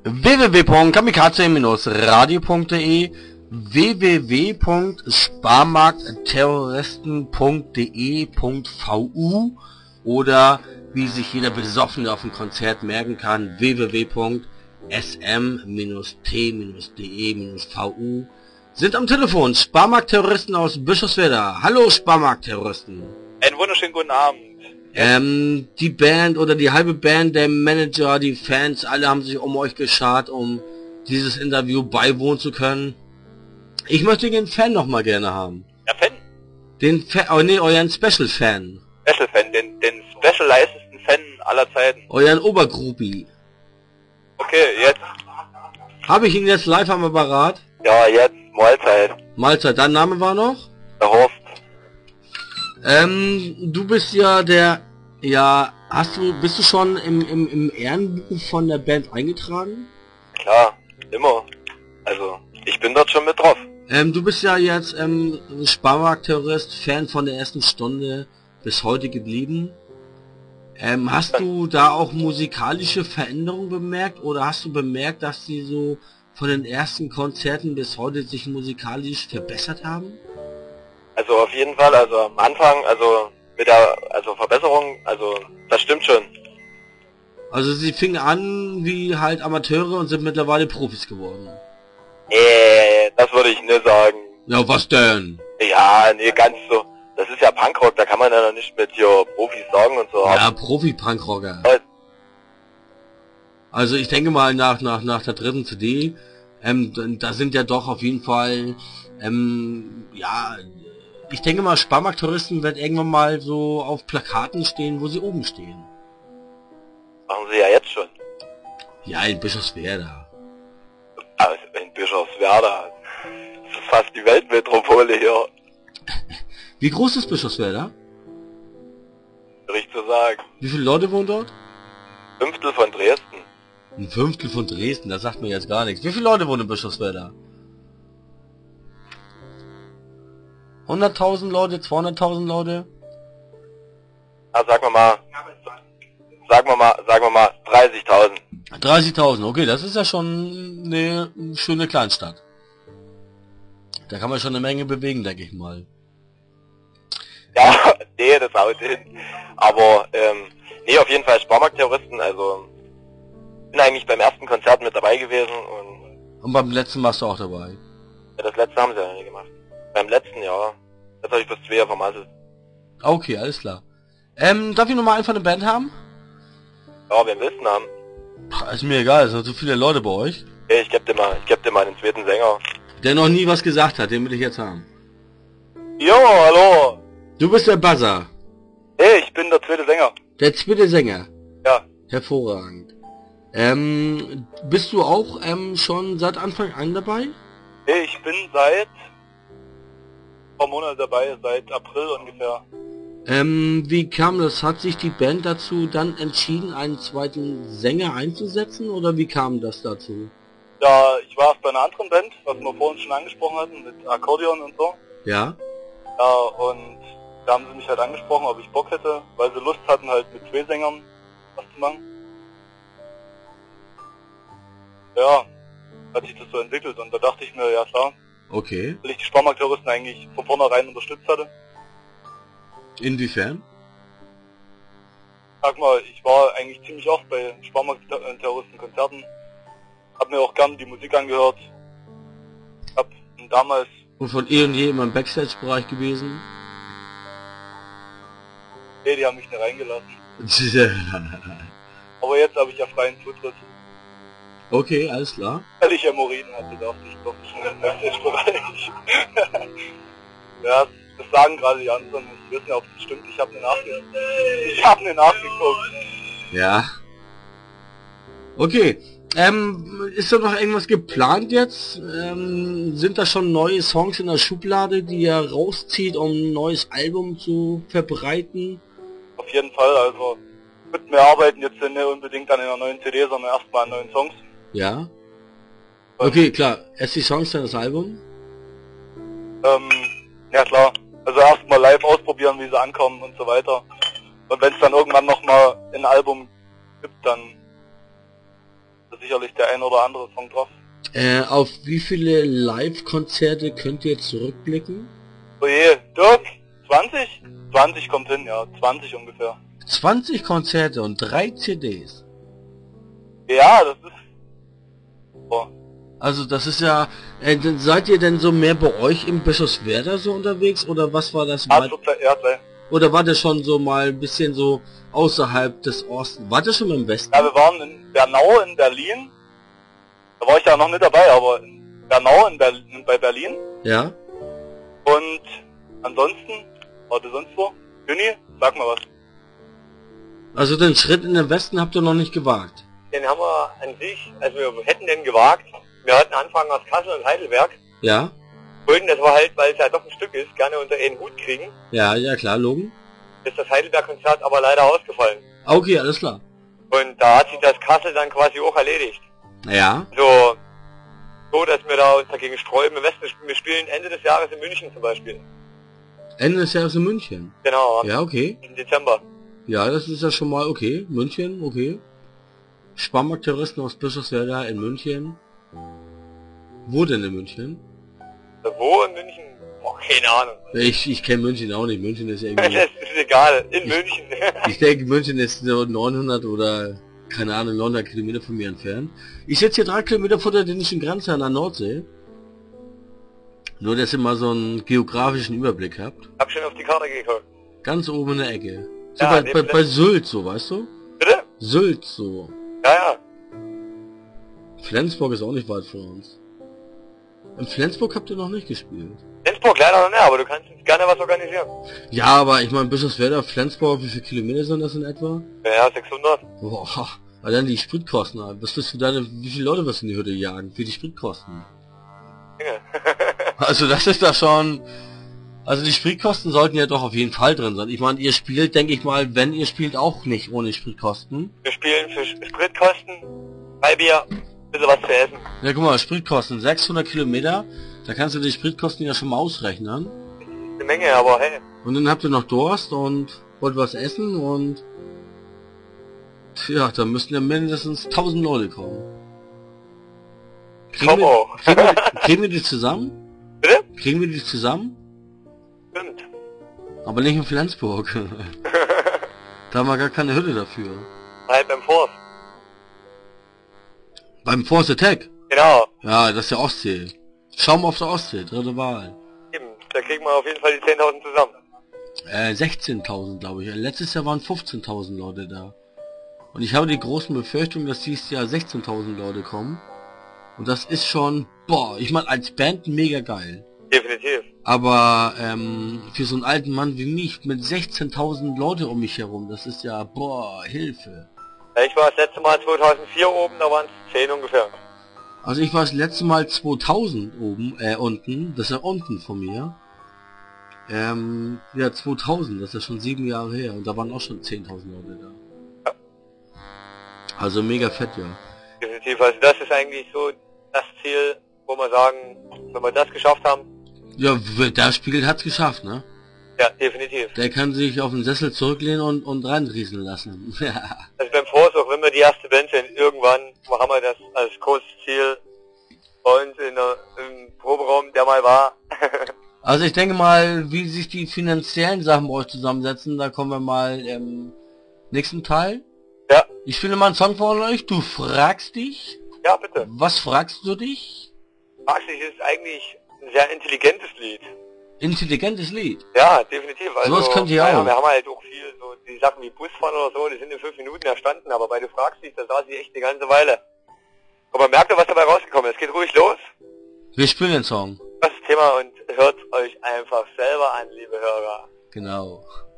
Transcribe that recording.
www.kamikaze-radio.de, www.sparmarktterroristen.de.vu oder wie sich jeder Besoffene auf dem Konzert merken kann, www.sm-t-de-vu sind am Telefon Sparmarktterroristen aus Bischofswerda. Hallo Sparmarktterroristen. Einen wunderschönen guten Abend. Die Band oder die halbe Band, der Manager, die Fans, alle haben sich um euch geschart, um dieses Interview beiwohnen zu können. Ich möchte den Fan noch mal gerne haben. Ja, Fan? Den Fan, oh nee, euren Special-Fan. Special-Fan, den specializesten Fan aller Zeiten. Euren Obergroupie. Okay, jetzt. Habe ich ihn jetzt live am Apparat? Ja, jetzt, Mahlzeit. Mahlzeit, dein Name war noch? Der Horst. Du bist ja bist du schon im Ehrenbuch von der Band eingetragen? Klar, immer. Also, ich bin dort schon mit drauf. Du bist ja jetzt Sparmarktterrorist, Fan von der ersten Stunde bis heute geblieben. Hast du da auch musikalische Veränderungen bemerkt oder hast du bemerkt, dass sie so von den ersten Konzerten bis heute sich musikalisch verbessert haben? Also auf jeden Fall, also am Anfang, also mit der Verbesserung, also das stimmt schon. Also sie fingen an wie halt Amateure und sind mittlerweile Profis geworden. Das würde ich nicht sagen. Ja, was denn? Ja, nee, ganz so. Das ist ja Punkrock, da kann man ja noch nicht mit hier Profis sagen und so. Ja, Profi-Punkrocker. Also ich denke mal nach der dritten CD, da sind ja doch auf jeden Fall, ich denke mal Sparmarkttouristen wird irgendwann mal so auf Plakaten stehen, wo sie oben stehen. Machen sie ja jetzt schon. Ja, in Bischofswerda. Also in Bischofswerda. Das ist fast die Weltmetropole hier. Wie groß ist Bischofswerda? Richtig zu sagen. Wie viele Leute wohnen dort? 1/5 von Dresden. 1/5 von Dresden, das sagt mir jetzt gar nichts. Wie viele Leute wohnen in Bischofswerda? 100.000 Leute, 200.000 Leute? Na, sagen wir mal 30.000. 30.000, okay, das ist ja schon eine schöne Kleinstadt. Da kann man schon eine Menge bewegen, denke ich mal. Ja, nee, das haut hin. Aber, nee, auf jeden Fall Sparmarktterroristen, also, bin eigentlich beim ersten Konzert mit dabei gewesen und beim letzten warst du auch dabei? Ja, das letzte haben sie ja nicht gemacht. Beim letzten, ja. Das habe ich bloß 2 vermasselt. Okay, alles klar. Darf ich nochmal einfach eine Band haben? Ja, wen willst du denn haben? Ist mir egal, es sind so viele Leute bei euch. Hey, ich geb dir mal den zweiten Sänger. Der noch nie was gesagt hat, den will ich jetzt haben. Jo, hallo. Du bist der Buzzer. Hey, ich bin der zweite Sänger. Der zweite Sänger? Ja. Hervorragend. Bist du auch schon seit Anfang an dabei? Hey, ich bin seit ein paar Monaten dabei, seit April ungefähr. Wie kam das? Hat sich die Band dazu dann entschieden, einen zweiten Sänger einzusetzen, oder wie kam das dazu? Ja, ich war erst bei einer anderen Band, was wir vorhin schon angesprochen hatten, mit Akkordeon und so. Ja? Ja, und da haben sie mich halt angesprochen, ob ich Bock hätte, weil sie Lust hatten, halt mit 2 Sängern was zu machen. Ja, hat sich das so entwickelt und da dachte ich mir, ja klar. Okay. Weil ich die Sparmarktterroristen eigentlich von vornherein unterstützt hatte. Inwiefern? Sag mal, ich war eigentlich ziemlich oft bei Sparmarktterroristen-Konzerten. Hab mir auch gern die Musik angehört. Hab damals... Und von eh und je immer im Backstage-Bereich gewesen? Nee, die haben mich nicht reingelassen. Aber jetzt habe ich ja freien Zutritt. Okay, alles klar. Weil ich Hämorrhoiden hatte, durfte ich schon im Backstage-Bereich. Ja, das sagen gerade die anderen. Ich weiß nicht, ob das stimmt. Ich habe eine nachgeguckt. Ja. Okay. Ist da noch irgendwas geplant jetzt? Sind da schon neue Songs in der Schublade, die ihr rauszieht, um ein neues Album zu verbreiten? Auf jeden Fall, also mit mir arbeiten jetzt nicht unbedingt an einer neuen CD, sondern erstmal an neuen Songs. Ja. Okay, klar. Erst die Songs, dann das Album? Ja klar. Also erstmal live ausprobieren, wie sie ankommen und so weiter. Und wenn es dann irgendwann nochmal ein Album gibt, dann sicherlich der ein oder andere Song drauf. Auf wie viele Live-Konzerte könnt ihr zurückblicken? Oh je, Dirk, 20? 20 kommt hin, ja, 20 ungefähr. 20 Konzerte und 3 CDs. Ja, das ist... Oh. Also das ist ja... seid ihr denn so mehr bei euch im Bischofswerda so unterwegs oder was war das? Ja, gleich. Oder war das schon so mal ein bisschen so außerhalb des Ostens? War das schon im Westen? Ja, wir waren in Bernau in Berlin. Da war ich ja noch nicht dabei, aber in Bernau bei Berlin. Ja. Und ansonsten, warte, sonst wo? Juni, sag mal was. Also den Schritt in den Westen habt ihr noch nicht gewagt? Den haben wir an sich, also wir hätten den gewagt. Wir hatten Anfang aus Kassel und Heidelberg. Ja. Wollten das war halt, weil es ja doch ein Stück ist, gerne unter einen Hut kriegen. Ja, ja klar, Logen. Ist das Heidelberg-Konzert aber leider ausgefallen. Okay, alles klar. Und da hat sich das Kassel dann quasi auch erledigt. Ja. So, dass wir da uns dagegen sträuben. Im Westen, wir spielen Ende des Jahres in München zum Beispiel. Ende des Jahres in München? Genau. Ja, okay. Im Dezember. Ja, das ist ja schon mal okay. München, okay. Sparmarkt-Touristen aus Bischofswerda in München. Wo denn in München? Wo in München? Oh, keine Ahnung. Ich kenne München auch nicht. München ist irgendwie... Das ist egal. In München. Ich denke, München ist so 900 oder, keine Ahnung, 900 Kilometer von mir entfernt. Ich sitze hier 3 Kilometer vor der dänischen Grenze an der Nordsee. Nur, dass ihr mal so einen geografischen Überblick habt. Hab schon auf die Karte geguckt. Ganz oben in der Ecke. So Ja, bei Sylt so, weißt du? Bitte? Sylt so. Ja. Flensburg ist auch nicht weit von uns. In Flensburg habt ihr noch nicht gespielt. Flensburg leider noch nicht, aber du kannst uns gerne was organisieren. Ja, aber ich meine, Bischofswerda, Flensburg, wie viele Kilometer sind das in etwa? Ja, 600. Boah, dann die Spritkosten. Was wirst du wie viele Leute wirst du in die Hütte jagen? Für die Spritkosten. Dinge. Also das ist da schon... Also die Spritkosten sollten ja doch auf jeden Fall drin sein. Ich meine, ihr spielt, denke ich mal, wenn ihr spielt, auch nicht ohne Spritkosten. Wir spielen für Spritkosten, Freibier, ein bisschen was zu essen. Ja, guck mal, Spritkosten, 600 Kilometer, da kannst du die Spritkosten ja schon mal ausrechnen. Eine Menge, aber hey. Und dann habt ihr noch Durst und wollt was essen und... Ja, da müssten ja mindestens 1000 Leute kommen. Kriegen wir die zusammen? Bitte? Kriegen wir die zusammen? Stimmt. Aber nicht in Flensburg. Da haben wir gar keine Hütte dafür. Halt beim Forst. Beim Force Attack? Genau. Ja, das ist ja Ostsee. Schaum auf der Ostsee, dritte Wahl. Eben. Da kriegen wir auf jeden Fall die 10.000 zusammen. 16.000 glaube ich. Letztes Jahr waren 15.000 Leute da. Und ich habe die großen Befürchtungen, dass dieses Jahr 16.000 Leute kommen. Und das ist schon, boah, ich meine als Band mega geil. Definitiv. Aber für so einen alten Mann wie mich mit 16.000 Leute um mich herum, das ist ja, boah, Hilfe. Ja, ich war das letzte Mal 2004 oben, da waren es 10 ungefähr. Also ich war das letzte Mal 2000 oben, unten, das ist ja unten von mir. Ja, 2000, das ist ja schon 7 Jahre her und da waren auch schon 10.000 Leute da. Ja. Also mega fett, ja. Definitiv, also das ist eigentlich so das Ziel, wo wir sagen, wenn wir das geschafft haben. Ja, wer da spielt, hat's geschafft, ne? Ja, definitiv. Der kann sich auf den Sessel zurücklehnen und reinrieseln lassen. Also beim Force, auch wenn wir die erste Band sind, irgendwann haben wir das als großes Ziel bei uns im Proberaum, der mal war. Also ich denke mal, wie sich die finanziellen Sachen bei euch zusammensetzen, da kommen wir mal im nächsten Teil. Ja. Ich spiele mal einen Song von euch, du fragst dich. Ja, bitte. Was fragst du dich? Maxi ist eigentlich ein sehr intelligentes Lied. Intelligentes Lied. Ja, definitiv. Also, sowas könnt ihr auch. Ja, wir haben halt auch viel, so die Sachen wie Busfahren oder so, die sind in 5 Minuten erstanden, aber bei Du fragst dich, da saß ich echt eine ganze Weile. Aber merkt ihr, was dabei rausgekommen ist? Geht ruhig los. Wir spielen den Song. Das ist das Thema und hört euch einfach selber an, liebe Hörer. Genau.